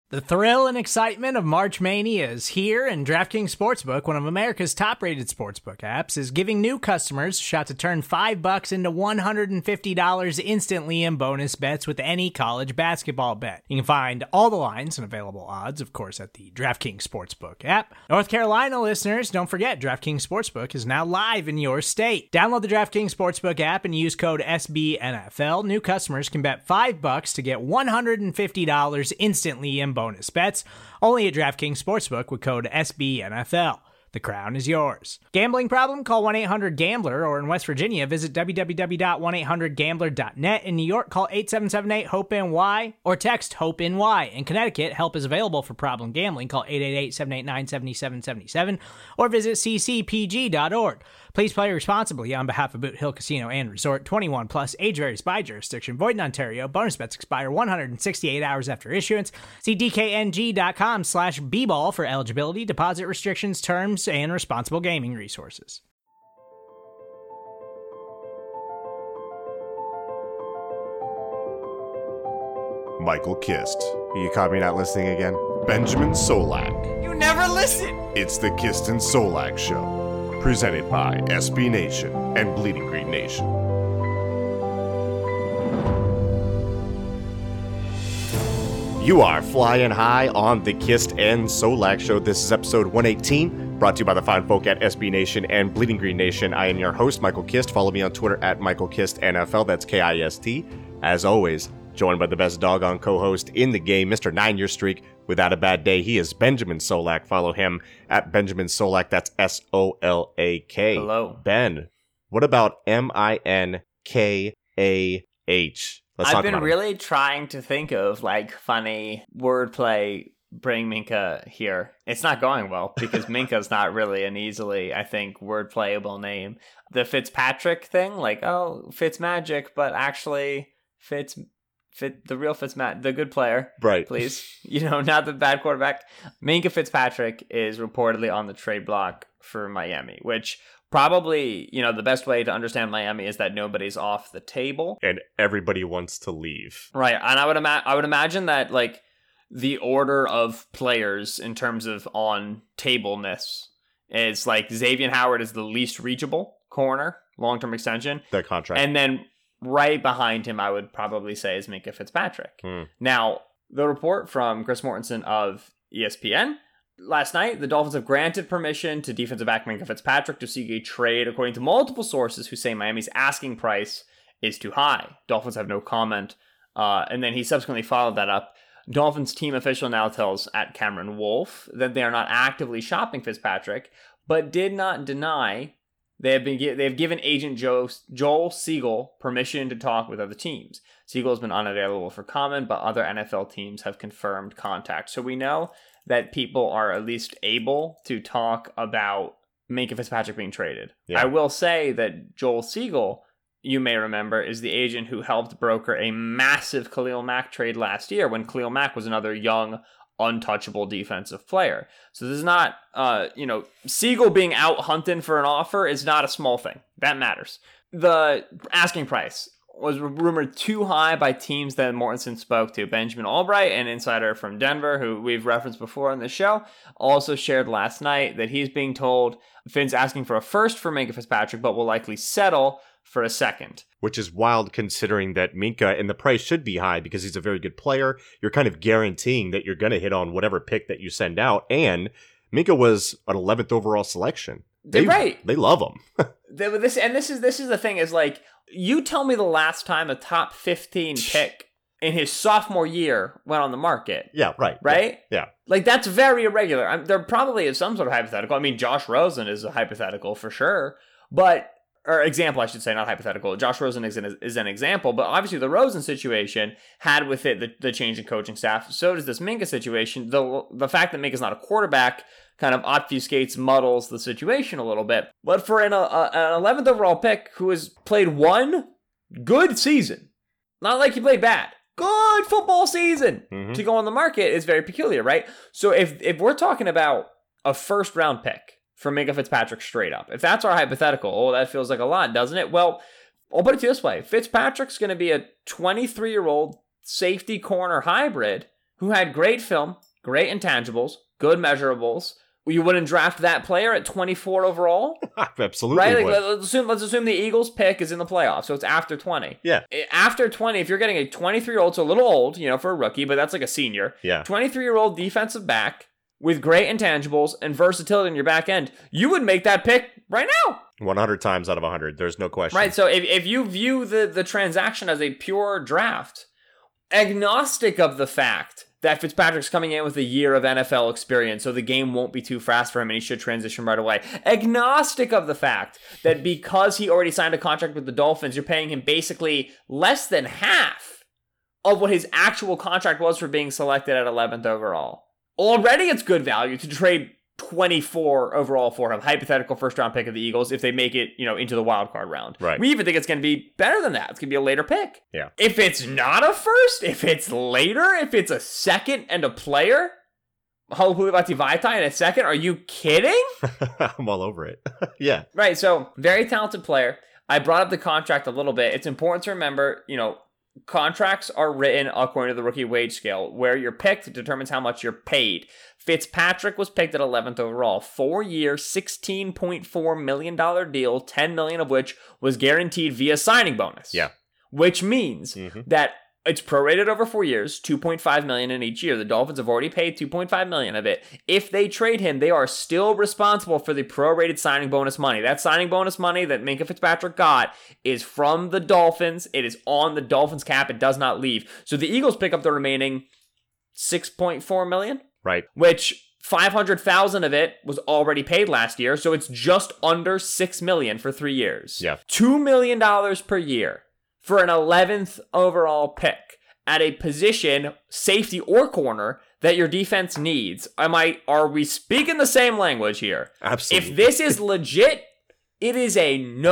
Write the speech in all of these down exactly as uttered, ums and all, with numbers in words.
The thrill and excitement of March Mania is here, and DraftKings Sportsbook, one of America's top-rated sportsbook apps, is giving new customers a shot to turn five bucks into one hundred fifty dollars instantly in bonus bets with any college basketball bet. You can find all the lines and available odds, of course, at the DraftKings Sportsbook app. North Carolina listeners, don't forget, DraftKings Sportsbook is now live in your state. Download the DraftKings Sportsbook app and use code S B N F L. New customers can bet five bucks to get one hundred fifty dollars instantly in bonus bets, only at DraftKings Sportsbook with code S B N F L. The crown is yours. Gambling problem? Call one eight hundred gambler, or in West Virginia, visit w w w dot one eight hundred gambler dot net. In New York, call eight seven seven eight hope N Y or text HOPE-NY. In Connecticut, help is available for problem gambling. Call eight eight eight, seven eight nine, seven seven seven seven or visit c c p g dot org. Please play responsibly on behalf of Boot Hill Casino and Resort. twenty-one plus, age varies by jurisdiction. Void in Ontario. Bonus bets expire one hundred sixty-eight hours after issuance. See d k n g dot com slash b ball for eligibility, deposit restrictions, terms, and responsible gaming resources. Michael Kist. You caught me not listening again? Benjamin Solak. You never listen! It's the Kist and Solak Show, presented by S B Nation and Bleeding Green Nation. You are flying high on the Kist and Solak Show. This is episode one eighteen, brought to you by the fine folk at S B Nation and Bleeding Green Nation. I am your host, Michael Kist. Follow me on Twitter at Michael Kist N F L. That's K I S T. As always, joined by the best doggone co-host in the game, Mister Nine-Year Streak without a bad day. He is Benjamin Solak. Follow him at Benjamin Solak. That's S O L A K. Hello. Ben, what about M I N K A H? Let's I've talk been about really trying to think of like funny wordplay. Bring Minka here. It's not going well because Minka's not really an easily, I think, word playable name. The Fitzpatrick thing, like, oh, Fitzmagic, but actually Fitz, Fit the real Fitzmat, the good player, right? Please, you know, not the bad quarterback. Minka Fitzpatrick is reportedly on the trade block for Miami, which probably, you know, the best way to understand Miami is that nobody's off the table and everybody wants to leave, right? And I would ima- I would imagine that like. The order of players in terms of on tableness is like Xavier Howard is the least reachable corner, long-term extension. That contract. And then right behind him, I would probably say is Minka Fitzpatrick. Hmm. Now, the report from Chris Mortensen of E S P N last night, the Dolphins have granted permission to defensive back Minka Fitzpatrick to seek a trade, according to multiple sources who say Miami's asking price is too high. Dolphins have no comment. Uh, and then he subsequently followed that up. Dolphins team official now tells at Cameron Wolf that they are not actively shopping Fitzpatrick, but did not deny they have been they have given agent Joe, Joel Siegel permission to talk with other teams. Siegel has been unavailable for comment, but other N F L teams have confirmed contact. So we know that people are at least able to talk about Minka Fitzpatrick being traded. Yeah. I will say that Joel Siegel, you may remember, is the agent who helped broker a massive Khalil Mack trade last year when Khalil Mack was another young, untouchable defensive player. So this is not, uh, you know, Siegel being out hunting for an offer is not a small thing. That matters. The asking price was rumored too high by teams that Mortensen spoke to. Benjamin Albright, an insider from Denver, who we've referenced before on the show, also shared last night that he's being told Finn's asking for a first for Minka Fitzpatrick, but will likely settle for a second. Which is wild considering that Minka, and the price should be high because he's a very good player. You're kind of guaranteeing that you're going to hit on whatever pick that you send out. And Minka was an eleventh overall selection. They, right. They love him. they, this, and this is this is the thing is like, you tell me the last time a top fifteen pick in his sophomore year went on the market. Yeah, right. Right? Yeah. yeah. Like, that's very irregular. I mean, there probably is some sort of hypothetical. I mean, Josh Rosen is a hypothetical for sure. But... or example, I should say, not hypothetical. Josh Rosen is an, is an example, but obviously the Rosen situation had with it the, the change in coaching staff. So does this Minka situation. The the fact that Minka's not a quarterback kind of obfuscates, muddles the situation a little bit. But for an, uh, an eleventh overall pick who has played one good season, not like he played bad, good football season mm-hmm. to go on the market is very peculiar, right? So if if we're talking about a first round pick for Minka Fitzpatrick straight up, if that's our hypothetical, oh, that feels like a lot, doesn't it? Well, I'll put it this way. Fitzpatrick's going to be a twenty-three-year-old safety corner hybrid who had great film, great intangibles, good measurables, you wouldn't draft that player at twenty-four overall? Absolutely right? Like, would. let's assume let's assume the Eagles pick is in the playoffs, so it's after twenty. Yeah. After twenty, if you're getting a twenty-three-year-old, so a little old, you know, for a rookie, but that's like a senior. Yeah. twenty-three-year-old defensive back with great intangibles and versatility in your back end, you would make that pick right now. one hundred times out of one hundred. There's no question. Right, so if, if you view the, the transaction as a pure draft, agnostic of the fact that Fitzpatrick's coming in with a year of N F L experience, so the game won't be too fast for him and he should transition right away. Agnostic of the fact that because he already signed a contract with the Dolphins, you're paying him basically less than half of what his actual contract was for being selected at eleventh overall. Already it's good value to trade twenty-four overall for him, hypothetical first round pick of the Eagles, if they make it, you know, into the wild card round. Right. We even think it's going to be better than that. It's going to be a later pick. Yeah. If it's not a first, if it's later, if it's a second and a player, Halapoulivaati Vaitai in a second, are you kidding? I'm all over it. Yeah. Right. So very talented player. I brought up the contract a little bit. It's important to remember, you know, contracts are written according to the rookie wage scale, where you're picked determines how much you're paid. Fitzpatrick was picked at eleventh overall, four-year, sixteen point four million dollars deal, ten million dollars of which was guaranteed via signing bonus. Yeah. Which means mm-hmm. that it's prorated over four years, two point five million dollars in each year. The Dolphins have already paid two point five million dollars of it. If they trade him, they are still responsible for the prorated signing bonus money. That signing bonus money that Minkah Fitzpatrick got is from the Dolphins. It is on the Dolphins cap. It does not leave. So the Eagles pick up the remaining six point four million dollars. Right. Which five hundred thousand dollars of it was already paid last year. So it's just under six million dollars for three years. Yeah. two million dollars per year for an eleventh overall pick at a position, safety or corner, that your defense needs. Am I, are we speaking the same language here? Absolutely. If this is legit, it is a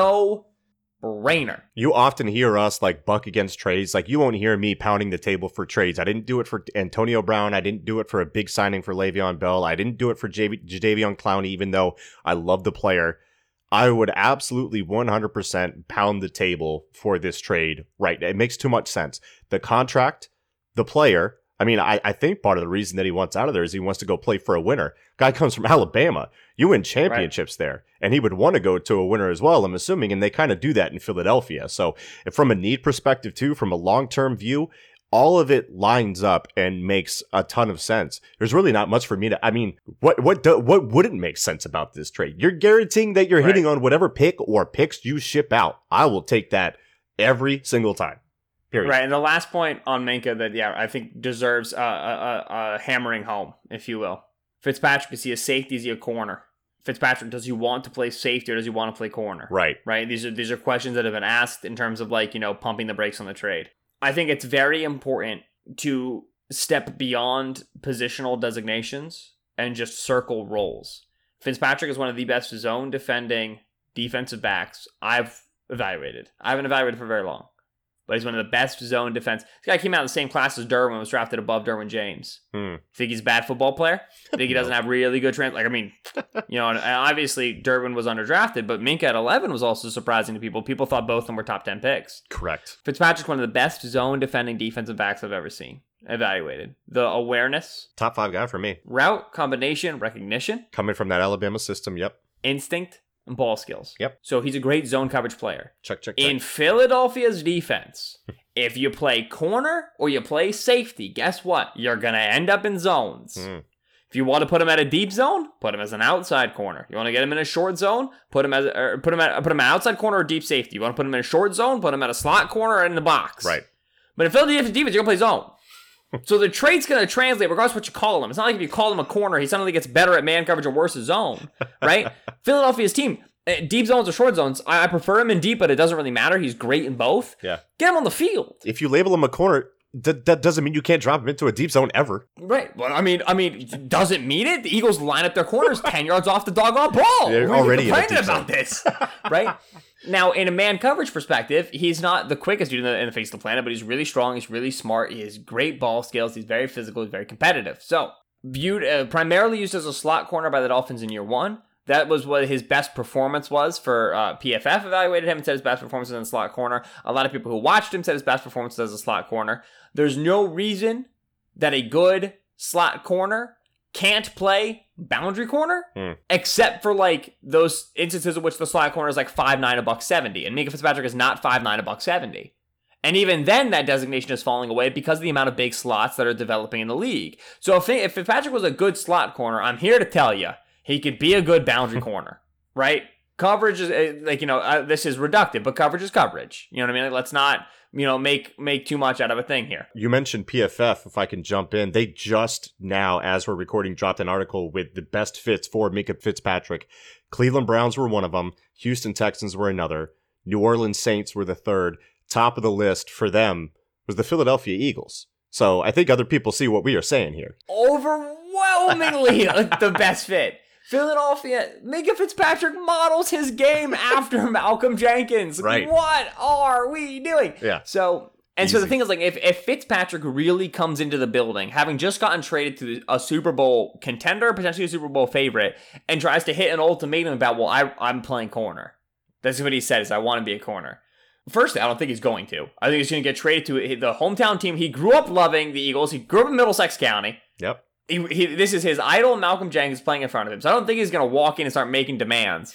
no-brainer. You often hear us like buck against trades. Like, you won't hear me pounding the table for trades. I didn't do it for Antonio Brown. I didn't do it for a big signing for Le'Veon Bell. I didn't do it for J- Jadeveon Clowney, even though I love the player. I would absolutely one hundred percent pound the table for this trade. Right. It makes too much sense. The contract, the player. I mean, I, I think part of the reason that he wants out of there is he wants to go play for a winner. Guy comes from Alabama. You win championships right there. And he would want to go to a winner as well, I'm assuming. And they kind of do that in Philadelphia. So from a need perspective, too, from a long-term view, all of it lines up and makes a ton of sense. There's really not much for me to, I mean, what what do, what wouldn't make sense about this trade? You're guaranteeing that you're right. hitting on whatever pick or picks you ship out. I will take that every single time. Period. Right, and the last point on Minkah that, yeah, I think deserves a, a, a hammering home, if you will. Fitzpatrick, is he a safety? Is he a corner? Fitzpatrick, does he want to play safety or does he want to play corner? Right. Right, these are these are questions that have been asked in terms of, like, you know, pumping the brakes on the trade. I think it's very important to step beyond positional designations and just circle roles. Fitzpatrick is one of the best zone defending defensive backs I've evaluated. I haven't evaluated for very long, but he's one of the best zone defense. This guy came out in the same class as Derwin, was drafted above Derwin James. Hmm. Think he's a bad football player? Think he doesn't have really good trans? Like, I mean, you know, and obviously Derwin was underdrafted, but Minkah at eleven was also surprising to people. People thought both of them were top ten picks. Correct. Fitzpatrick's one of the best zone defending defensive backs I've ever seen. Evaluated. The awareness. Top five guy for me. Route, combination, recognition. Coming from that Alabama system, yep. Instinct. And ball skills. Yep. So he's a great zone coverage player. Check, check, check. In Philadelphia's defense, if you play corner or you play safety, guess what? You're going to end up in zones. Mm. If you want to put him at a deep zone, put him as an outside corner. You want to get him in a short zone, put him as or put him at put him at outside corner or deep safety. You want to put him in a short zone, put him at a slot corner or in the box. Right. But in Philadelphia's defense, you're going to play zone. So the trade's going to translate regardless of what you call him. It's not like if you call him a corner, he suddenly gets better at man coverage or worse at zone, right? Philadelphia's team, deep zones or short zones, I, I prefer him in deep, but it doesn't really matter. He's great in both. Yeah. Get him on the field. If you label him a corner, th- that doesn't mean you can't drop him into a deep zone ever. Right. Well, I mean, I mean, does it mean it? The Eagles line up their corners ten yards off the doggone ball. They're We're already complaining in about this, right? Now, in a man coverage perspective, he's not the quickest dude in the, in the face of the planet, but he's really strong. He's really smart. He has great ball skills. He's very physical. He's very competitive. So, viewed uh, primarily used as a slot corner by the Dolphins in year one. That was what his best performance was for uh, P F F evaluated him and said his best performance was in the slot corner. A lot of people who watched him said his best performance was as a slot corner. There's no reason that a good slot corner can't play boundary corner, mm. except for like those instances in which the slot corner is like five nine, a buck seventy, and Minkah Fitzpatrick is not five nine, a buck seventy. And even then, that designation is falling away because of the amount of big slots that are developing in the league. So if, if Fitzpatrick was a good slot corner, I'm here to tell you, he could be a good boundary corner, right? Coverage is, like, you know, uh, this is reductive, but coverage is coverage. You know what I mean? Like, let's not, you know, make make too much out of a thing here. You mentioned P F F, if I can jump in. They just now, as we're recording, dropped an article with the best fits for Minkah Fitzpatrick. Cleveland Browns were one of them. Houston Texans were another. New Orleans Saints were the third. Top of the list for them was the Philadelphia Eagles. So I think other people see what we are saying here. Overwhelmingly the best fit. Philadelphia, Minkah Fitzpatrick models his game after Malcolm Jenkins. Right. What are we doing? Yeah. So, and Easy. so the thing is, like, if, if Fitzpatrick really comes into the building, having just gotten traded to a Super Bowl contender, potentially a Super Bowl favorite, and tries to hit an ultimatum about, well, I, I'm playing corner. That's what he said, is I want to be a corner. Firstly, I don't think he's going to. I think he's going to get traded to the hometown team. He grew up loving the Eagles. He grew up in Middlesex County. Yep. He, he, this is his idol, Malcolm Jenkins, playing in front of him. So I don't think he's going to walk in and start making demands.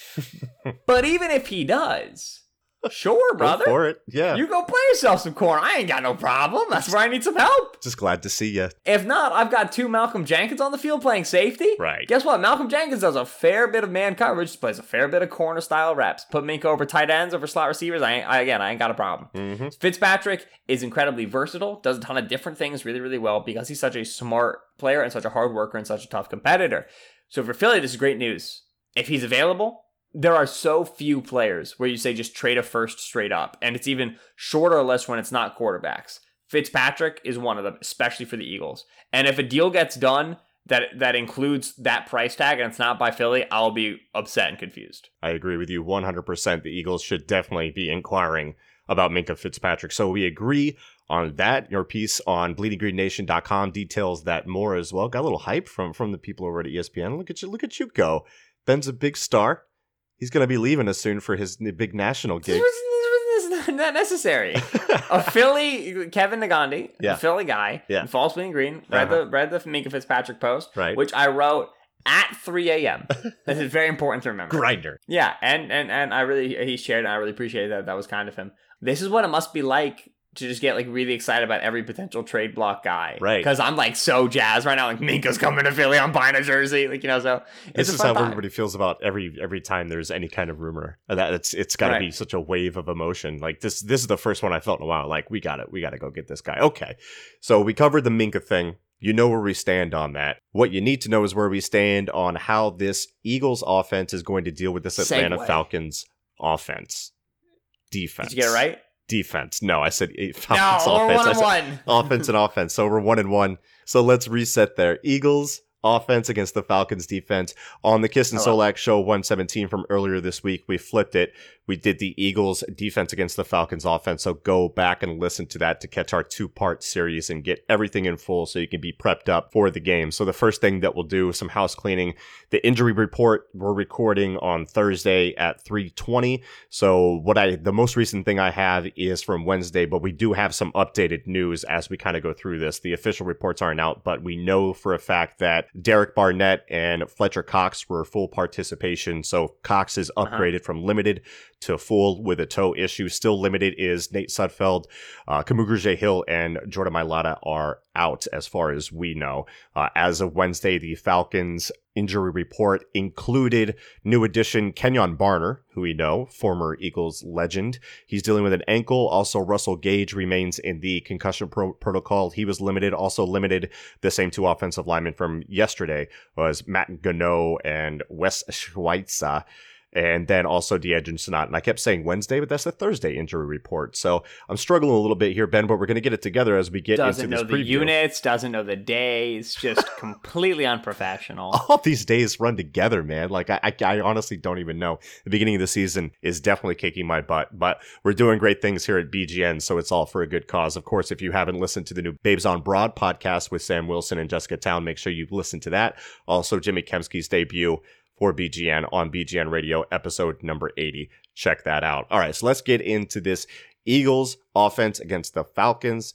But even if he does, sure, brother. Go for it. Yeah. You go play yourself some corner. I ain't got no problem. That's where I need some help. Just glad to see you. If not, I've got two Malcolm Jenkins on the field playing safety. Right. Guess what? Malcolm Jenkins does a fair bit of man coverage, plays a fair bit of corner style reps. Put Minkah over tight ends, over slot receivers. I, ain't, I again, I ain't got a problem. Mm-hmm. Fitzpatrick is incredibly versatile, does a ton of different things really, really well because he's such a smart player and such a hard worker and such a tough competitor. So for Philly, this is great news. If he's available, there are so few players where you say just trade a first straight up, and it's even shorter or less when it's not quarterbacks. Fitzpatrick is one of them, especially for the Eagles. And if a deal gets done that that includes that price tag and it's not by Philly, I'll be upset and confused. I agree with you one hundred percent. The Eagles should definitely be inquiring about Minkah Fitzpatrick. So we agree on that. Your piece on bleeding green nation dot com details that more as well. Got a little hype from, from the people over at E S P N. Look at you, look at you go. Ben's a big star. He's going to be leaving us soon for his big national gig. This is not necessary. A Philly, Kevin Nagandi, yeah. a Philly guy, yeah. in Falls Bleeding Green, read uh-huh. the read the Minkah Fitzpatrick post, right. which I wrote at three a.m. This is very important to remember. Grinder. Yeah, and, and, and I really, he shared, and I really appreciate that. That was kind of him. This is what it must be like to just get like really excited about every potential trade block guy. Right. Because I'm like so jazzed right now. Like Minkah's coming to Philly. I'm buying a jersey. Like, you know, so this it's is a fun how time. everybody feels about every every time there's any kind of rumor. That it's it's got to Right. be such a wave of emotion. Like this this is the first one I felt in a while. Like we got it. We got to go get this guy. Okay. So we covered the Minkah thing. You know where we stand on that. What you need to know is where we stand on how this Eagles offense is going to deal with this Atlanta Segue. Falcons offense. Defense. Did you get it right? Defense. No, I said No, Falcons we're offense. one I and said one. offense and offense. So we're one and one. So let's reset there. Eagles offense against the Falcons defense. On the Kiss and Hello. Solak show one seventeen from earlier this week, we flipped it. We did the Eagles defense against the Falcons offense. So go back and listen to that to catch our two-part series and get everything in full so you can be prepped up for the game. So the first thing that we'll do is some house cleaning. The injury report we're recording on Thursday at three twenty. So what I the most recent thing I have is from Wednesday, but we do have some updated news as we kind of go through this. The official reports aren't out, but we know for a fact that Derek Barnett and Fletcher Cox were full participation. So Cox is upgraded uh-huh. from limited to full with a toe issue. Still limited is Nate Sudfeld, uh, Kamugurje Hill, and Jordan Mailata are out as far as we know. Uh, as of Wednesday, the Falcons injury report included new addition Kenyon Barner, who we know, former Eagles legend. He's dealing with an ankle. Also, Russell Gage remains in the concussion pro- protocol. He was limited. Also limited, the same two offensive linemen from yesterday was Matt Gano and Wes Schweitzer. And then also DeAndre Sonat. And I kept saying Wednesday, but that's the Thursday injury report. So I'm struggling a little bit here, Ben, but we're going to get it together as we get doesn't into this know the preview. units, doesn't know the days, just completely unprofessional. All these days run together, man. Like, I, I, I honestly don't even know. The beginning of the season is definitely kicking my butt, but we're doing great things here at B G N, so it's all for a good cause. Of course, if you haven't listened to the new Babes on Broad podcast with Sam Wilson and Jessica Town, make sure you listen to that. Also, Jimmy Kemsky's debut for B G N on B G N Radio, episode number eighty. Check that out. All right, so let's get into this Eagles offense against the Falcons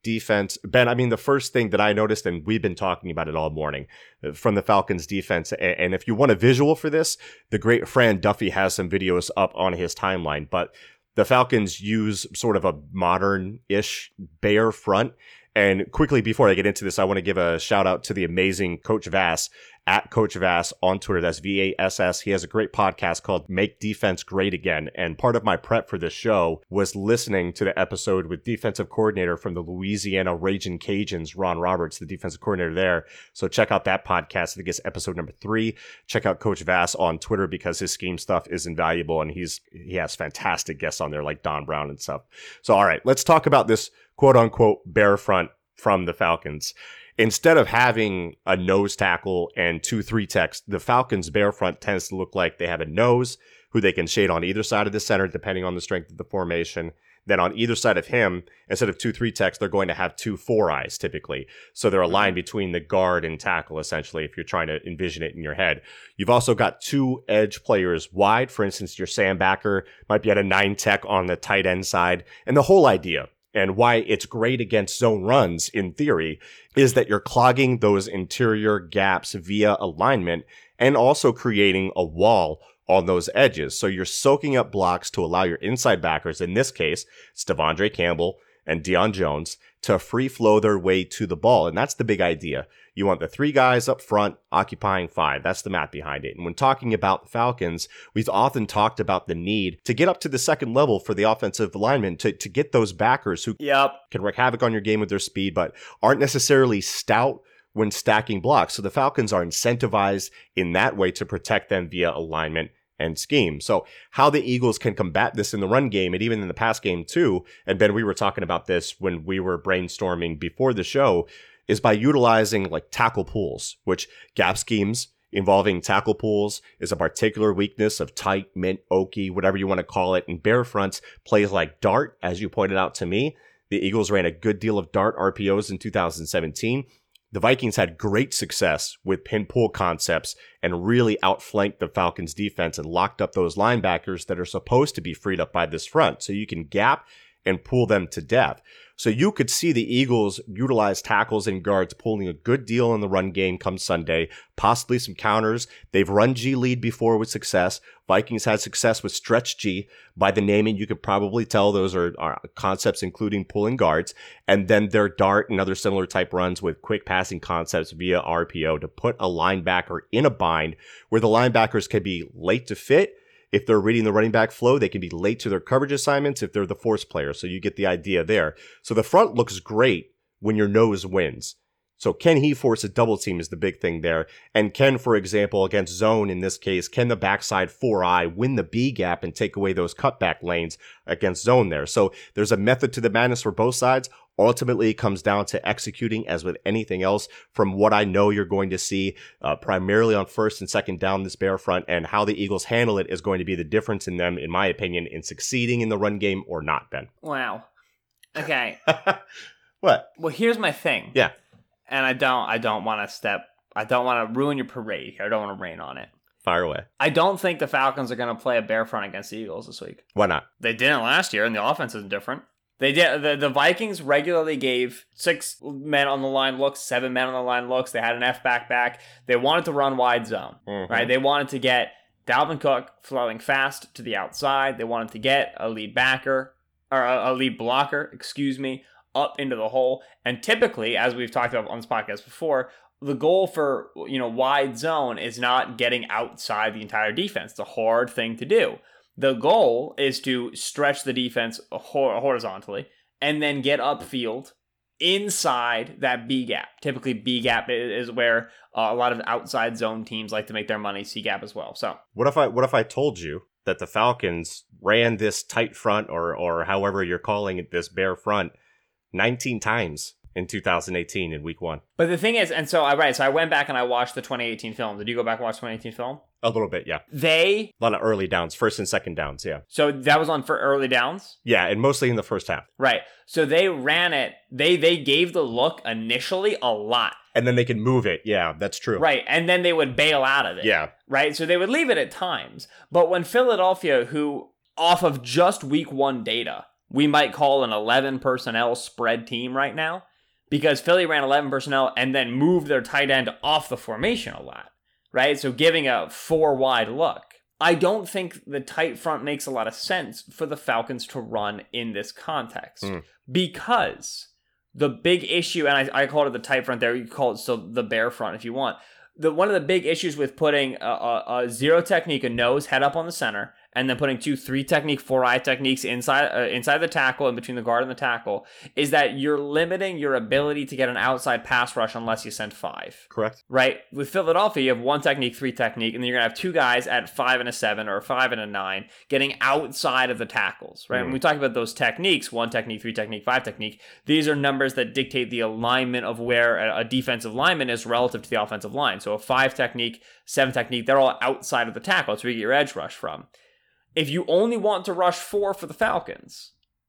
defense. Ben, I mean, the first thing that I noticed, and we've been talking about it all morning, from the Falcons defense, and if you want a visual for this, the great Fran Duffy has some videos up on his timeline, but the Falcons use sort of a modern-ish bear front. And quickly, before I get into this, I want to give a shout out to the amazing Coach Vass, at Coach Vass on Twitter. That's V A S S. He has a great podcast called Make Defense Great Again. And part of my prep for this show was listening to the episode with defensive coordinator from the Louisiana Ragin' Cajuns, Ron Roberts, the defensive coordinator there. So check out that podcast. I think it's episode number three. Check out Coach Vass on Twitter because his scheme stuff is invaluable. And he's he has fantastic guests on there like Don Brown and stuff. So, all right, let's talk about this quote unquote bear front from the Falcons. Instead of having a nose tackle and two three techs, the Falcons bear front tends to look like they have a nose who they can shade on either side of the center depending on the strength of the formation. Then on either side of him, instead of two three techs, they're going to have two four eyes typically. So they're aligned between the guard and tackle essentially if you're trying to envision it in your head. You've also got two edge players wide. For instance, your Sam Backer might be at a nine tech on the tight end side. And the whole idea, and why it's great against zone runs in theory, is that you're clogging those interior gaps via alignment and also creating a wall on those edges. So you're soaking up blocks to allow your inside backers, in this case, it's Devondre Campbell and Deion Jones, to free flow their way to the ball. And that's the big idea. You want the three guys up front occupying five. That's the math behind it. And when talking about the Falcons, we've often talked about the need to get up to the second level for the offensive linemen to, to get those backers who yep. can wreak havoc on your game with their speed, but aren't necessarily stout when stacking blocks. So the Falcons are incentivized in that way to protect them via alignment and scheme. So how the Eagles can combat this in the run game and even in the pass game too, and Ben, we were talking about this when we were brainstorming before the show, is by utilizing like tackle pools, which gap schemes involving tackle pools is a particular weakness of tight, mint, oaky, whatever you want to call it. And bear fronts plays like dart, as you pointed out to me. The Eagles ran a good deal of dart R P Os in two thousand seventeen. The Vikings had great success with pin pull concepts and really outflanked the Falcons defense and locked up those linebackers that are supposed to be freed up by this front. So you can gap and pull them to death. So you could see the Eagles utilize tackles and guards pulling a good deal in the run game come Sunday, possibly some counters. They've run G lead before with success. Vikings had success with stretch G. By the naming, you could probably tell those are, are concepts including pulling guards. And then their dart and other similar type runs with quick passing concepts via R P O to put a linebacker in a bind where the linebackers can be late to fit. If they're reading the running back flow, they can be late to their coverage assignments if they're the force player. So you get the idea there. So the front looks great when your nose wins. So can he force a double team is the big thing there. And can, for example, against zone in this case, can the backside four eye win the B gap and take away those cutback lanes against zone there? So there's a method to the madness for both sides. Ultimately, it comes down to executing as with anything else. From what I know you're going to see uh, primarily on first and second down this bear front, and how the Eagles handle it is going to be the difference in them, in my opinion, in succeeding in the run game or not, Ben. Wow. Okay. What? Well, here's my thing. Yeah. And I don't I don't want to step I don't want to ruin your parade here. I don't want to rain on it. Fire away. I don't think the Falcons are going to play a bear front against the Eagles this week. Why not? They didn't last year, and the offense isn't different. They did. The, the Vikings regularly gave six men on the line looks, seven men on the line looks. They had an F back back. They wanted to run wide zone, mm-hmm. right? They wanted to get Dalvin Cook flowing fast to the outside. They wanted to get a lead backer, or a, a lead blocker, excuse me, up into the hole. And typically, as we've talked about on this podcast before, the goal for, you know, wide zone is not getting outside the entire defense. It's a hard thing to do. The goal is to stretch the defense horizontally and then get upfield inside that B gap. Typically, B gap is where uh, a lot of outside zone teams like to make their money. C gap as well. So, what if I what if I told you that the Falcons ran this tight front, or or however you're calling it, this bear front, nineteen times in two thousand eighteen in week one? But the thing is, and so I right, so I went back and I watched the twenty eighteen film. Did you go back and watch twenty eighteen film? A little bit, yeah. They... A lot of early downs, first and second downs, yeah. So that was on for early downs? Yeah, and mostly in the first half. Right. So they ran it, they they gave the look initially a lot. And then they could move it, yeah, that's true. Right, and then they would bail out of it. Yeah. Right, so they would leave it at times. But when Philadelphia, who off of just week one data, we might call an eleven personnel spread team right now, because Philly ran eleven personnel and then moved their tight end off the formation a lot, right? So giving a four wide look. I don't think the tight front makes a lot of sense for the Falcons to run in this context mm. because the big issue, and I, I called it the tight front there, you call it still the bear front if you want. The one of the big issues with putting a, a, a zero technique, a nose, head up on the center, and then putting two three technique, four eye techniques inside uh, inside the tackle and between the guard and the tackle is that you're limiting your ability to get an outside pass rush unless you send five. Correct. Right? With Philadelphia, you have one technique, three technique, and then you're going to have two guys at five and a seven or five and a nine getting outside of the tackles. Right? Mm. When we talk about those techniques, one technique, three technique, five technique, these are numbers that dictate the alignment of where a, a defensive lineman is relative to the offensive line. So a five technique, seven technique, they're all outside of the tackle. That's where you get your edge rush from. If you only want to rush four for the Falcons,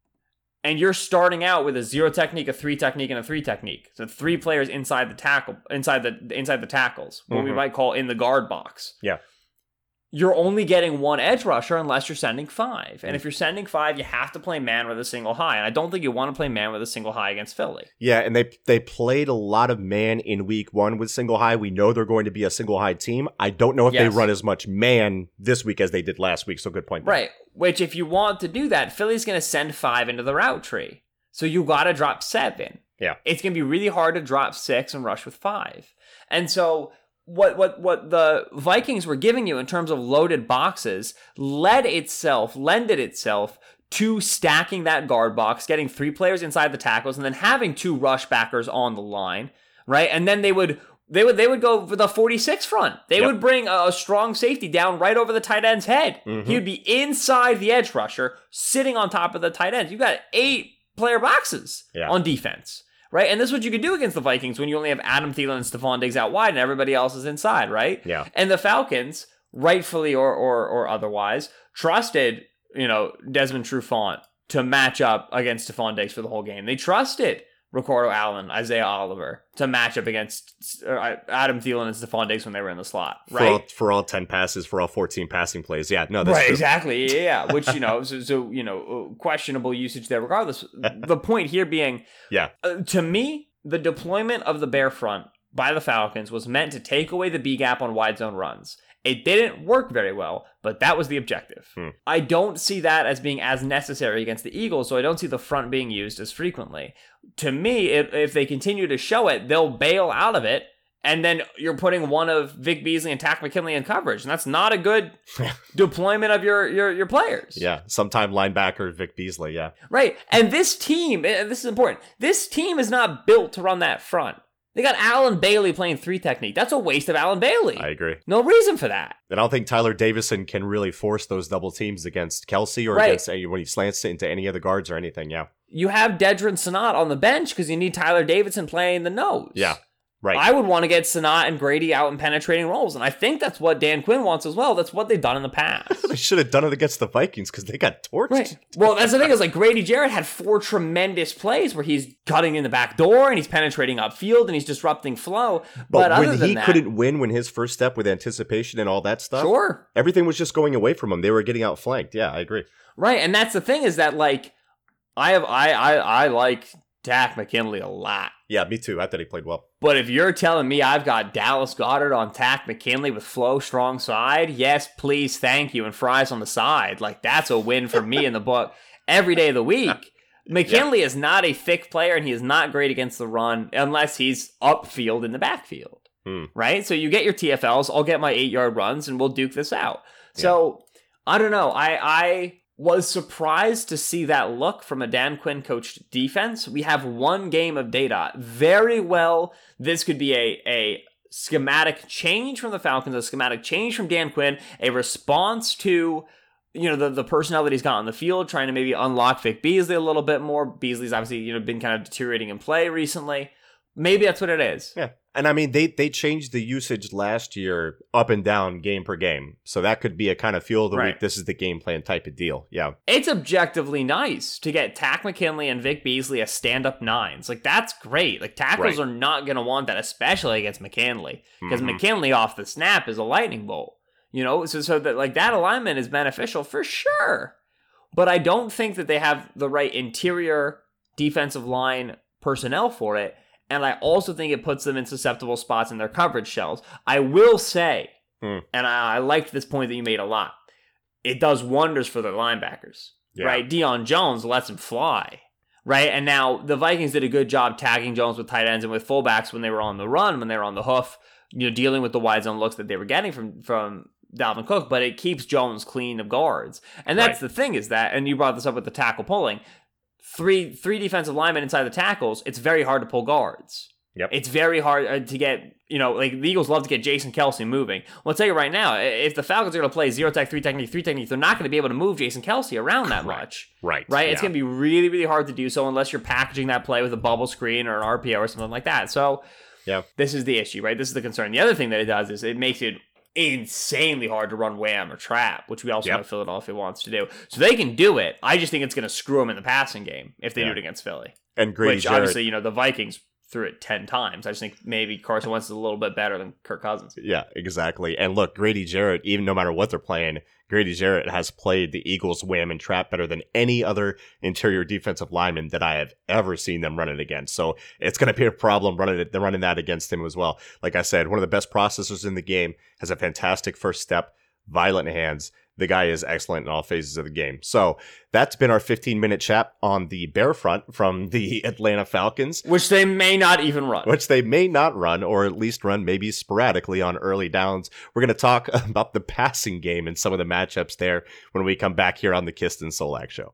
and you're starting out with a zero technique, a three technique, and a three technique, so three players inside the tackle, inside the inside the tackles, what mm-hmm. we might call in the guard box. Yeah. You're only getting one edge rusher unless you're sending five. And if you're sending five, you have to play man with a single high. And I don't think you want to play man with a single high against Philly. Yeah, and they they played a lot of man in week one with single high. We know they're going to be a single high team. I don't know if yes. they run as much man this week as they did last week. So good point there. Right. Which if you want to do that, Philly's going to send five into the route tree. So you got to drop seven. Yeah. It's going to be really hard to drop six and rush with five. And so What what what the Vikings were giving you in terms of loaded boxes led itself, lended itself to stacking that guard box, getting three players inside the tackles, and then having two rush backers on the line, right? And then they would they would they would go for the forty-six front. They yep. would bring a, a strong safety down right over the tight end's head. Mm-hmm. He would be inside the edge rusher, sitting on top of the tight ends. You've got eight player boxes yeah. on defense. Right? And this is what you could do against the Vikings when you only have Adam Thielen and Stephon Diggs out wide and everybody else is inside, right? Yeah. And the Falcons, rightfully or or or otherwise, trusted, you know, Desmond Trufant to match up against Stephon Diggs for the whole game. They trusted Ricardo Allen, Isaiah Oliver to match up against uh, Adam Thielen and Stephon Diggs when they were in the slot, right? For all, for all ten passes, for all fourteen passing plays. Yeah, no, that's right, true. Exactly. Yeah, which, you know, so, so, you know, questionable usage there regardless. The point here being, yeah, uh, to me, the deployment of the bear front by the Falcons was meant to take away the B gap on wide zone runs. It didn't work very well, but that was the objective. Hmm. I don't see that as being as necessary against the Eagles, so I don't see the front being used as frequently. To me, if, if they continue to show it, they'll bail out of it, and then you're putting one of Vic Beasley and Takk McKinley in coverage, and that's not a good deployment of your, your, your players. Yeah, sometime linebacker Vic Beasley, yeah. Right, and this team, and this is important, this team is not built to run that front. They got Alan Bailey playing three technique. That's a waste of Alan Bailey. I agree. No reason for that. And I don't think Tyler Davison can really force those double teams against Kelsey or right. against any, when he slants it into any of the guards or anything, yeah. You have Dedrin Sanat on the bench because you need Tyler Davidson playing the nose. Yeah, right. I would want to get Sanat and Grady out in penetrating roles, and I think that's what Dan Quinn wants as well. That's what they've done in the past. They should have done it against the Vikings because they got torched. Right. Well, that's the thing is like Grady Jarrett had four tremendous plays where he's cutting in the back door and he's penetrating upfield and he's disrupting flow. But, but when other than he that, couldn't win when his first step with anticipation and all that stuff, sure, everything was just going away from him. They were getting outflanked. Yeah, I agree. Right, and that's the thing is that like I have I I I like Takk McKinley a lot. Yeah, me too. I thought he played well. But if you're telling me I've got Dallas Goedert on Takk McKinley with flow strong side, yes, please, thank you, and fries on the side, like that's a win for me in the book every day of the week. McKinley yeah. is not a thick player, and he is not great against the run unless he's upfield in the backfield, hmm. right? So you get your T F Ls, I'll get my eight-yard runs, and we'll duke this out. Yeah. So, I don't know. I... I was surprised to see that look from a Dan Quinn coached defense. We have one game of data. Very well, this could be a, a schematic change from the Falcons, a schematic change from Dan Quinn, a response to, you know, the, the personnel that he's got on the field, trying to maybe unlock Vic Beasley a little bit more. Beasley's obviously, you know, been kind of deteriorating in play recently. Maybe that's what it is. Yeah. And I mean, they they changed the usage last year up and down game per game. So that could be a kind of fuel of the right. week. This is the game plan type of deal. Yeah. It's objectively nice to get Takk McKinley and Vic Beasley as stand-up nines. Like, that's great. Like, tackles right. are not going to want that, especially against McKinley. Because mm-hmm. McKinley off the snap is a lightning bolt. You know, so so that like that alignment is beneficial for sure. but I don't think that they have the right interior defensive line personnel for it. And I also think it puts them in susceptible spots in their coverage shells. I will say, mm. and I, I liked this point that you made a lot, it does wonders for their linebackers, yeah. right? Deion Jones lets him fly, right? And now the Vikings did a good job tagging Jones with tight ends and with fullbacks when they were on the run, when they were on the hoof, you know, dealing with the wide zone looks that they were getting from, from Dalvin Cook, but it keeps Jones clean of guards. And that's right. The thing is that, and you brought this up with the tackle pulling, Three three defensive linemen inside the tackles, it's very hard to pull guards. Yep. It's very hard to get, you know, like the Eagles love to get Jason Kelce moving. Well, I'll tell you right now, if the Falcons are going to play zero tech, three technique, three technique, they're not going to be able to move Jason Kelce around that right. much. Right. Right? Yeah. It's going to be really, really hard to do so unless you're packaging that play with a bubble screen or an R P O or something like that. So yeah. This is the issue, right? This is the concern. The other thing that it does is it makes it insanely hard to run wham or trap, which we also yep. know Philadelphia wants to do. So they can do it. I just think it's going to screw them in the passing game if they yeah. do it against Philly. And Grady Which Jarrett, obviously, you know, the Vikings threw it ten times. I just think maybe Carson Wentz is a little bit better than Kirk Cousins. Yeah, exactly. And look, Grady Jarrett, even no matter what they're playing, Grady Jarrett has played the Eagles wham and trap better than any other interior defensive lineman that I have ever seen them run it against. So it's going to be a problem running it, running that against him as well. Like I said, one of the best processors in the game, has a fantastic first step, violent hands. The guy is excellent in all phases of the game. So that's been our fifteen minute chat on the Bear front from the Atlanta Falcons. Which they may not even run. Which they may not run, or at least run maybe sporadically on early downs. We're going to talk about the passing game and some of the matchups there when we come back here on the Kist and Solak Show.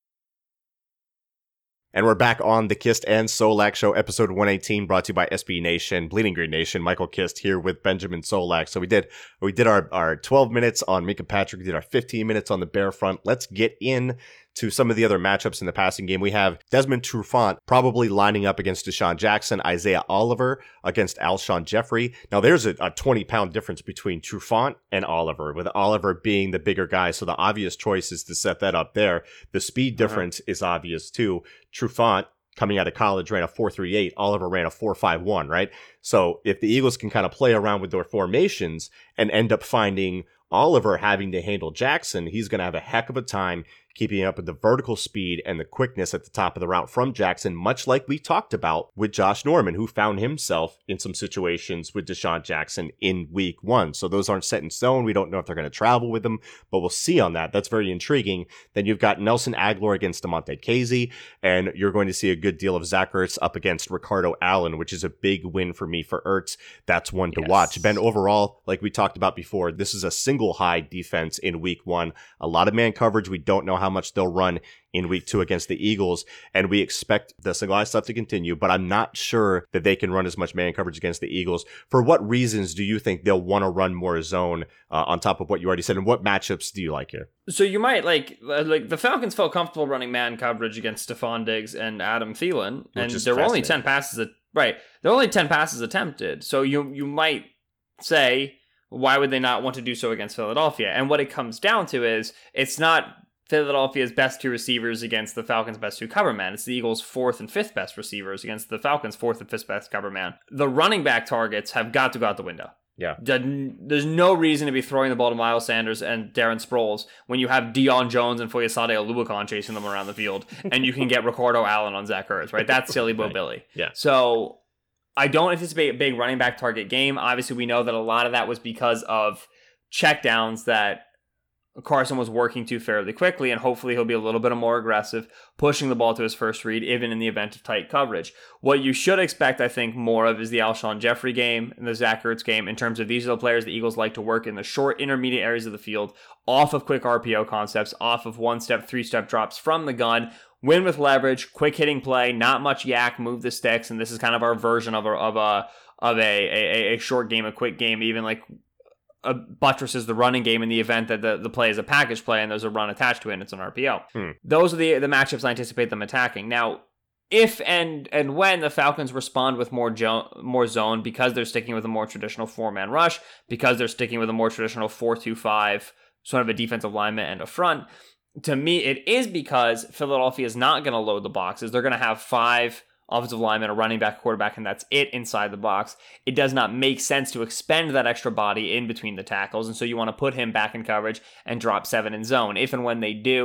And we're back on the Kist and Solak Show, episode one eighteen, brought to you by S B Nation, Bleeding Green Nation. Michael Kist here with Benjamin Solak. So we did we did our, our twelve minutes on Minkah Patrick. We did our fifteen minutes on the Bear front. Let's get in to some of the other matchups in the passing game. We have Desmond Trufant probably lining up against Deshaun Jackson, Isaiah Oliver against Alshon Jeffrey. Now, there's a, a twenty-pound difference between Trufant and Oliver, with Oliver being the bigger guy, so the obvious choice is to set that up there. The speed difference uh-huh. is obvious, too. Trufant, coming out of college, ran a four three eight. Oliver ran a four five one, right? So if the Eagles can kind of play around with their formations and end up finding Oliver having to handle Jackson, he's going to have a heck of a time keeping up with the vertical speed and the quickness at the top of the route from Jackson, much like we talked about with Josh Norman, who found himself in some situations with Deshaun Jackson in week one. So those aren't set in stone. We don't know if they're going to travel with them, but we'll see on that. That's very intriguing. Then you've got Nelson Aguilar against DeMonte Casey, and you're going to see a good deal of Zach Ertz up against Ricardo Allen, which is a big win for me for Ertz. That's one to yes. watch. Ben, overall, like we talked about before, this is a single high defense in week one. A lot of man coverage. We don't know how much they'll run in week two against the Eagles, and we expect the single high stuff to continue, but I'm not sure that they can run as much man coverage against the Eagles. For what reasons do you think they'll want to run more zone uh, on top of what you already said, and what matchups do you like here? So you might like, like the Falcons felt comfortable running man coverage against Stephon Diggs and Adam Thielen, and there were only ten passes, that, right, there were only ten passes attempted, so you you might say, why would they not want to do so against Philadelphia? And what it comes down to is, it's not Philadelphia's best two receivers against the Falcons' best two cover man. It's the Eagles' fourth and fifth best receivers against the Falcons' fourth and fifth best cover man. The running back targets have got to go out the window. Yeah. There's no reason to be throwing the ball to Miles Sanders and Darren Sproles when you have Deion Jones and Foyesade Oluokun chasing them around the field, and you can get Ricardo Allen on Zach Ertz, right? That's silly Bo right. Billy. Yeah. So I don't anticipate a big running back target game. Obviously, we know that a lot of that was because of checkdowns that Carson was working to fairly quickly, and hopefully he'll be a little bit more aggressive, pushing the ball to his first read, even in the event of tight coverage. What you should expect, I think, more of is the Alshon Jeffrey game and the Zach Ertz game, in terms of these are the players the Eagles like to work in the short, intermediate areas of the field, off of quick R P O concepts, off of one-step, three-step drops from the gun, win with leverage, quick hitting play, not much yak, move the sticks, and this is kind of our version of a of a of a a, a short game, a quick game, even like Uh, buttresses the running game in the event that the, the play is a package play and there's a run attached to it and it's an R P O. Hmm. Those are the the matchups I anticipate them attacking. Now, if and and when the Falcons respond with more jo- more zone, because they're sticking with a more traditional four-man rush, because they're sticking with a more traditional four two five, sort of a defensive lineman and a front, to me it is because Philadelphia is not going to load the boxes. They're going to have five offensive lineman, a running back, quarterback, and that's it inside the box. It does not make sense to expend that extra body in between the tackles, and so you want to put him back in coverage and drop seven in zone. If and when they do,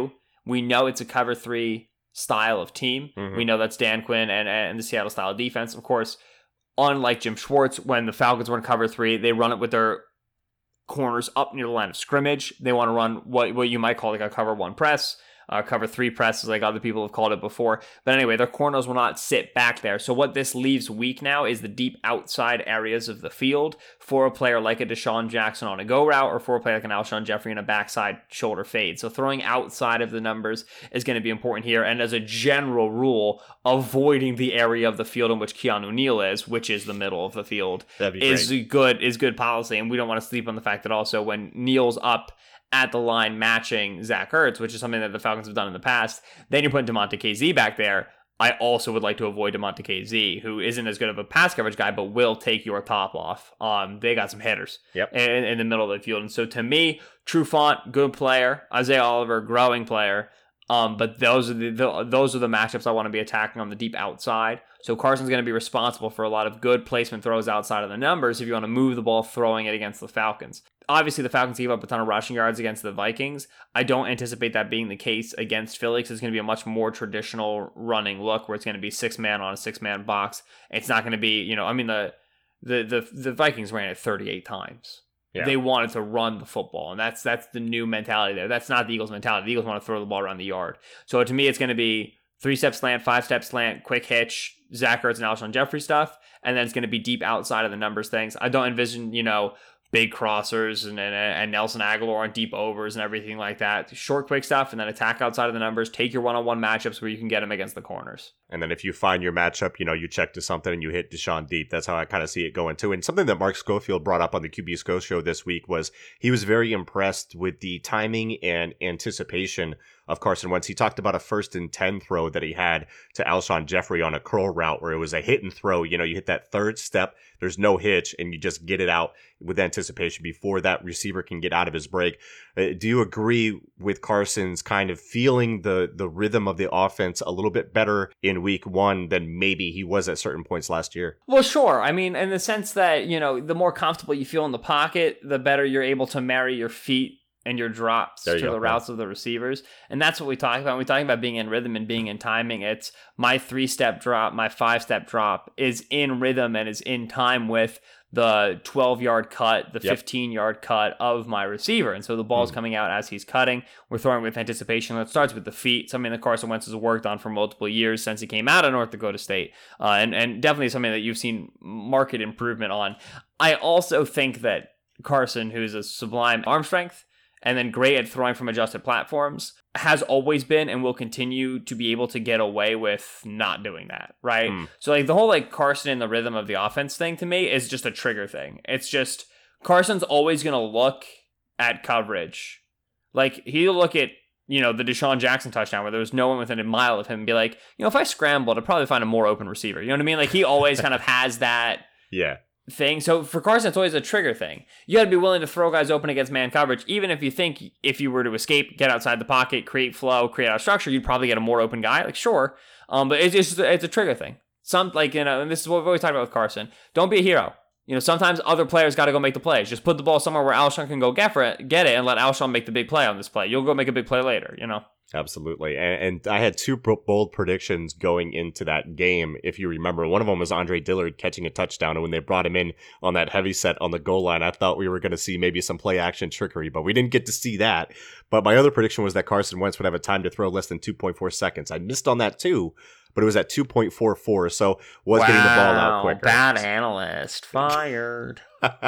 We know it's a cover three style of team. Mm-hmm. We know that's Dan Quinn and, and the Seattle style of defense. Of course, unlike Jim Schwartz, when the Falcons run cover three, they run it with their corners up near the line of scrimmage. They want to run what, what you might call like a cover one press. Uh, cover three presses like other people have called it before. But anyway, their corners will not sit back there. So what this leaves weak now is the deep outside areas of the field for a player like a Deshaun Jackson on a go route or for a player like an Alshon Jeffrey in a backside shoulder fade. So throwing outside of the numbers is going to be important here. And as a general rule, avoiding the area of the field in which Keanu Neal is, which is the middle of the field, is great. good is good policy. And we don't want to sleep on the fact that also when Neal's up at the line matching Zach Ertz, which is something that the Falcons have done in the past, then you're putting DeMonte K Z back there. I also would like to avoid DeMonte K Z, who isn't as good of a pass coverage guy, but will take your top off. Um, they got some hitters yep. in, in the middle of the field. And so to me, Trufant, good player. Isaiah Oliver, growing player. Um, but those are the, the those are the matchups I want to be attacking on the deep outside. So Carson's going to be responsible for a lot of good placement throws outside of the numbers if you want to move the ball throwing it against the Falcons. Obviously, the Falcons gave up a ton of rushing yards against the Vikings. I don't anticipate that being the case against Philly because it's going to be a much more traditional running look where it's going to be six-man on a six-man box. It's not going to be, you know, I mean, the the the, the Vikings ran it thirty-eight times. Yeah. They wanted to run the football, and that's that's the new mentality there. That's not the Eagles' mentality. The Eagles want to throw the ball around the yard. So to me, it's going to be three-step slant, five-step slant, quick hitch, Zach Ertz and Alshon Jeffrey stuff, and then it's going to be deep outside of the numbers things. I don't envision, you know, big crossers and, and and Nelson Aguilar on deep overs and everything like that. Short, quick stuff, and then attack outside of the numbers. Take your one-on-one matchups where you can get them against the corners. And then if you find your matchup, you know, you check to something and you hit Deshaun deep. That's how I kind of see it going too. And something that Mark Schofield brought up on the Q B Sco show this week was he was very impressed with the timing and anticipation of Carson Wentz. He talked about a first and ten throw that he had to Alshon Jeffrey on a curl route where it was a hit and throw. You know, you hit that third step, there's no hitch, and you just get it out with anticipation before that receiver can get out of his break. Uh, do you agree with Carson's kind of feeling the the rhythm of the offense a little bit better in week one than maybe he was at certain points last year? Well, sure. I mean, in the sense that, you know, the more comfortable you feel in the pocket, the better you're able to marry your feet and your drops to go, the routes of the receivers. And that's what we talk about. When we talk about being in rhythm and being in timing, it's my three-step drop, my five-step drop is in rhythm and is in time with the twelve-yard cut, the yep. fifteen-yard cut of my receiver. And so the ball's mm. coming out as he's cutting. We're throwing with anticipation. It starts with the feet, something that Carson Wentz has worked on for multiple years since he came out of North Dakota State. Uh, and, and definitely something that you've seen market improvement on. I also think that Carson, who's a sublime arm strength, and then great at throwing from adjusted platforms, has always been and will continue to be able to get away with not doing that, right? Mm. So like the whole like Carson in the rhythm of the offense thing to me is just a trigger thing. It's just Carson's always going to look at coverage. Like he'll look at, you know, the Deshaun Jackson touchdown where there was no one within a mile of him and be like, you know, if I scrambled, I'd probably find a more open receiver. You know what I mean? Like he always kind of has that. Yeah. Thing. So for Carson, it's always a trigger thing. You got to be willing to throw guys open against man coverage, even if you think if you were to escape, get outside the pocket, create flow, create out structure, you'd probably get a more open guy. Like sure, um, but it's just it's a trigger thing. Some like you know, and this is what we've always talked about with Carson. Don't be a hero. You know, sometimes other players got to go make the plays. Just put the ball somewhere where Alshon can go get for it, get it, and let Alshon make the big play on this play. You'll go make a big play later. You know. Absolutely. And, and I had two bold predictions going into that game. If you remember, one of them was Andre Dillard catching a touchdown. And when they brought him in on that heavy set on the goal line, I thought we were going to see maybe some play action trickery, but we didn't get to see that. But my other prediction was that Carson Wentz would have a time to throw less than two point four seconds. I missed on that too, but it was at two point four four. So was wow, getting the ball out quicker. Bad analyst. Fired.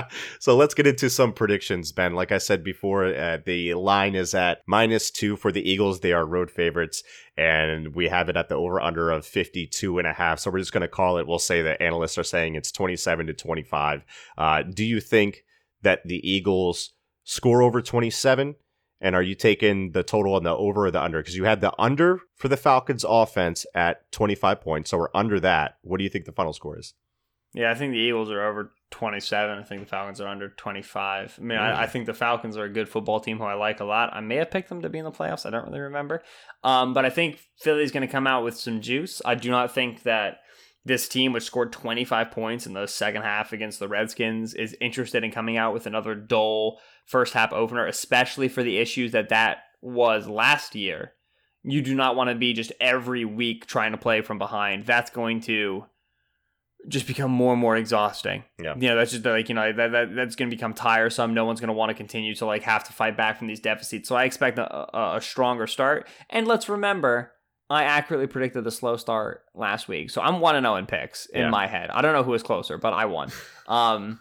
So let's get into some predictions, Ben. Like I said before, uh, the line is at minus two for the Eagles. They are road favorites, and we have it at the over-under of fifty-two and a half. So we're just going to call it. We'll say that analysts are saying it's twenty-seven to twenty-five. Uh, do you think that the Eagles score over twenty-seven? And are you taking the total on the over or the under? Because you had the under for the Falcons offense at twenty-five points. So we're under that. What do you think the final score is? Yeah, I think the Eagles are over twenty-seven. I think the Falcons are under twenty-five. I mean, mm. I, I think the Falcons are a good football team who I like a lot. I may have picked them to be in the playoffs. I don't really remember. Um, but I think Philly's going to come out with some juice. I do not think that this team, which scored twenty-five points in the second half against the Redskins, is interested in coming out with another dull first half opener, especially for the issues that that was last year. you do not want to be just every week trying to play from behind. That's going to just become more and more exhausting. Yeah. You know, that's just like, you know, that, that that's going to become tiresome. No one's going to want to continue to like have to fight back from these deficits. So I expect a, a, a stronger start. And let's remember, I accurately predicted the slow start last week. So I'm one and oh in picks in Yeah. my head. I don't know who is closer, but I won. Um,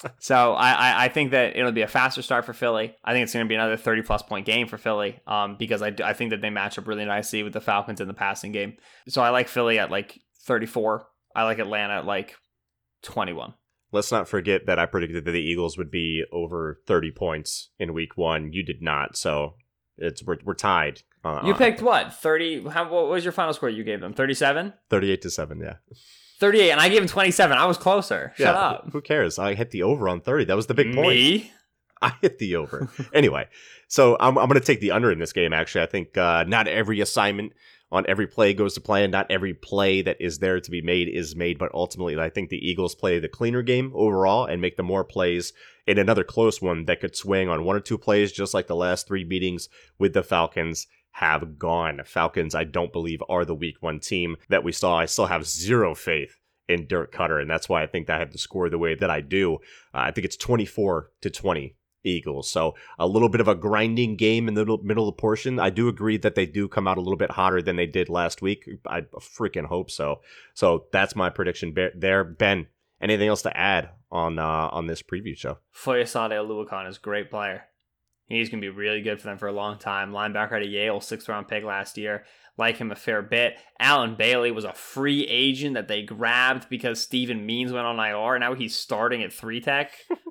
so I, I, I think that it'll be a faster start for Philly. I think it's going to be another thirty plus point game for Philly um, because I, I think that they match up really nicely with the Falcons in the passing game. So I like Philly at like thirty-four. I like Atlanta at like twenty-one. Let's not forget that I predicted that the Eagles would be over thirty points in week one. You did not, so it's we're, we're tied. Uh, You picked what? thirty? How, what was your final score you gave them? thirty-seven? thirty-eight to seven, yeah. thirty-eight, and I gave them twenty-seven. I was closer. Shut yeah, up. Who cares? I hit the over on thirty. That was the big point. Me? I hit the over. Anyway, so I'm, I'm going to take the under in this game, actually. I think uh, not every assignment on every play goes to plan. Not every play that is there to be made is made, but ultimately I think the Eagles play the cleaner game overall and make the more plays in another close one that could swing on one or two plays, just like the last three meetings with the Falcons have gone. Falcons, I don't believe, are the week one team that we saw. I still have zero faith in Dirk Cutter, and that's why I think that I have to score the way that I do. Uh, I think it's twenty-four to twenty. Eagles. So a little bit of a grinding game in the middle, middle of the portion. I do agree that they do come out a little bit hotter than they did last week. I freaking hope so. So that's my prediction there. Ben, anything else to add on uh, on this preview show? Foyesade Oluokun is a great player. He's going to be really good for them for a long time. Linebacker out of Yale, sixth round pick last year. Like him a fair bit. Alan Bailey was a free agent that they grabbed because Steven Means went on I R. Now he's starting at three tech.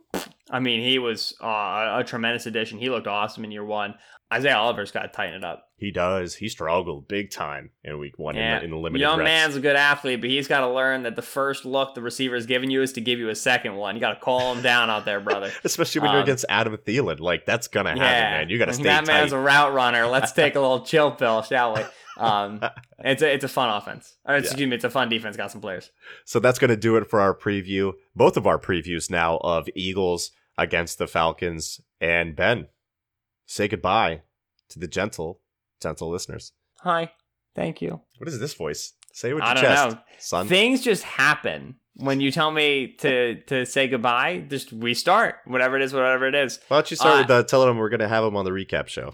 I mean, he was uh, a tremendous addition. He looked awesome in year one. Isaiah Oliver's got to tighten it up. He does. He struggled big time in week one yeah. in, the, in the limited Young reps. man's a good athlete, but he's got to learn that the first look the receiver's giving you is to give you a second one. You got to call him down out there, brother. Especially when um, you're against Adam Thielen. Like, that's going to happen, yeah, man. You got to stay that tight. man's a route runner. Let's take a little chill pill, shall we? Um, it's a, it's a fun offense. Or, excuse yeah. me, it's a fun defense. Got some players. So that's going to do it for our preview. Both of our previews now of Eagles against the Falcons. And Ben, say goodbye to the gentle, gentle listeners. Hi. Thank you. What is this voice? Say it with your I don't chest, know. son. Things just happen when you tell me to to say goodbye. Just we start whatever it is, whatever it is. Why don't you start uh, with uh, telling them we're going to have them on the recap show?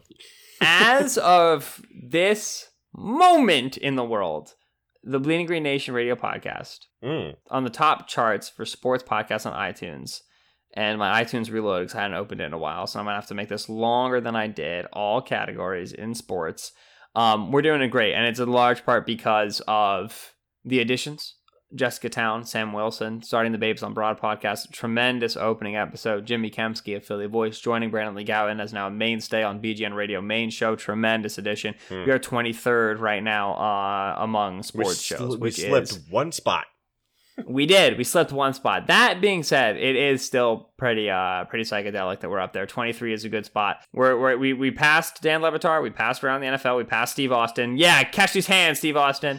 As of this moment in the world, the Bleeding Green Nation radio podcast mm. on the top charts for sports podcasts on iTunes. And my iTunes reload because I hadn't opened it in a while, so I'm gonna have to make this longer than I did. All categories in sports. Um, we're doing it great, and it's in large part because of the additions. Jessica Town, Sam Wilson, starting the Babes on Broad podcast. Tremendous opening episode. Jimmy Kemsky of Philly Voice joining Brandon Lee Gowan as now a mainstay on B G N Radio main show. Tremendous addition. Hmm. We are twenty-third right now uh, among sports we shows. Sl- which we slipped is, one spot. We did. We slipped one spot. That being said, it is still pretty uh pretty psychedelic that we're up there. twenty-three is a good spot. We're, we're we we passed Dan Le Batard. We passed around the N F L. We passed Steve Austin. Yeah, catch these hands, Steve Austin.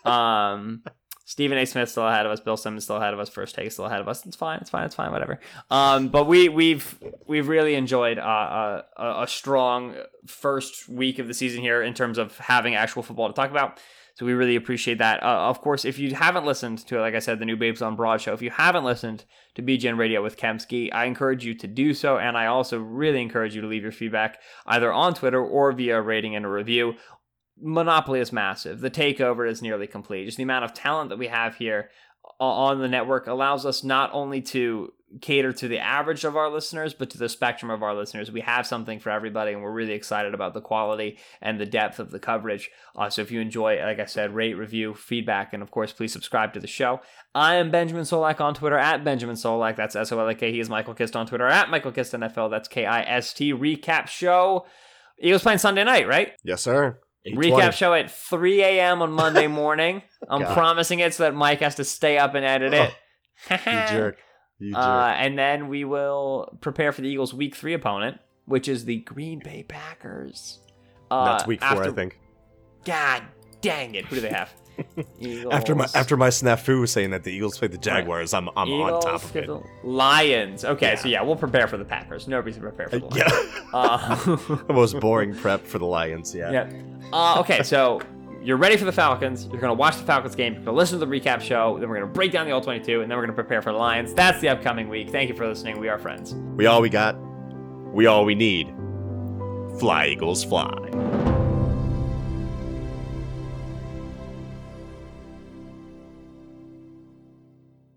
um, Stephen A. Smith still ahead of us. Bill Simmons still ahead of us. First Take still ahead of us. It's fine. It's fine. It's fine. Whatever. Um, but we we've we've really enjoyed uh, a a strong first week of the season here in terms of having actual football to talk about. So we really appreciate that. Uh, of course, if you haven't listened to it, like I said, the new Babes on Broad show, if you haven't listened to B G N Radio with Kemsky, I encourage you to do so. And I also really encourage you to leave your feedback either on Twitter or via a rating and a review. Monopoly is massive. The takeover is nearly complete. Just the amount of talent that we have here on the network allows us not only to cater to the average of our listeners, but to the spectrum of our listeners. We have something for everybody, and we're really excited about the quality and the depth of the coverage. Uh, so if you enjoy, like I said, rate, review, feedback, and of course, please subscribe to the show. I am Benjamin Solak on Twitter, at Benjamin Solak. That's S O L A K. He is Michael Kist on Twitter, at Michael Kist N F L. That's K I S T. Recap show. Eagles playing Sunday night, right? Yes, sir. Recap show at three a.m. on Monday morning. I'm God. promising it so that Mike has to stay up and edit it. Oh, you jerk. You jerk. Uh, and then we will prepare for the Eagles' week three opponent, which is the Green Bay Packers. Uh, That's week four, after... I think. God dang it. Who do they have? Eagles. After my after my snafu saying that the Eagles play the Jaguars, I'm I'm Eagles, on top of it. schedule- Lions. Okay, Yeah. so yeah, we'll prepare for the Packers. No reason to prepare for the Lions. Yeah, Uh, the most boring prep for the Lions. Yeah. yeah. Uh, okay, so you're ready for the Falcons. You're going to watch the Falcons game. You're going to listen to the recap show. Then we're going to break down the all twenty-two, and then we're going to prepare for the Lions. That's the upcoming week. Thank you for listening. We are friends. We all we got. We all we need. Fly, Eagles, fly.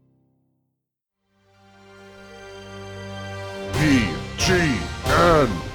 P G N